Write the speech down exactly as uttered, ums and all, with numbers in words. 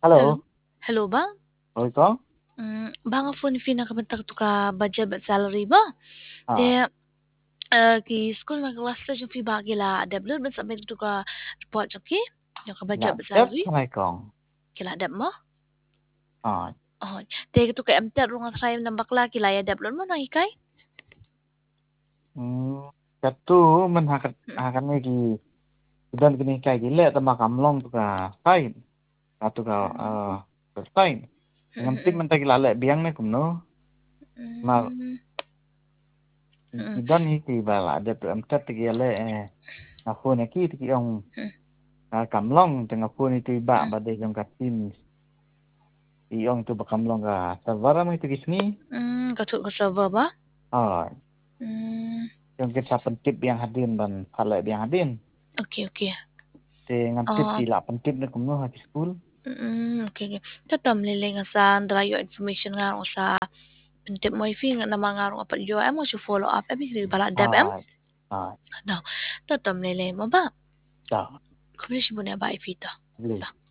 Hello, Hello. Hello ba? oi có. Hmm, banga phone fi nakabentak to ka budget ba salary ba? Ờ, Te uh, ki school na class ta yung fi ba kila adab ba sa to ka report okay? Yung ka dạ budget ba tết salary? này còn. Kila adab mo? Ờ, Oh, te to ka amter nga try ng bakla kila adab mo nang ikay? ừm, cái tu mình hạ cái Hmm. hạ cái này thì dan kini kai di le tama kamlong tu ka tain atau ka Hmm. uh tain Hmm. ngam tim Hmm. man tagi lale biang ne kumno ma Hmm. Hmm. idan hi ti bala de tu am tat tagi le eh na ko ne ki ti ong Hmm. kamlong tengah ko ni ti ba Hmm. ba de jong ka tim i ong tu ba kamlong ka tawara mo ti gisni Hmm. Katut ka server ba? ah Hmm. jong kita pentip yang hadin ban phala yang hadin Okay, okay. te ngam tip Ah, ti la pentip ne kumno ha school mm, okay, okay. Tatam lili nga sa drayo information nga ako sa Pentip mo ifi nga namang nga nga padyo ay mo si follow up ay bigri bala dab em ah ah no tatam lele mo ba ta kumish mo na ba ifito beli ba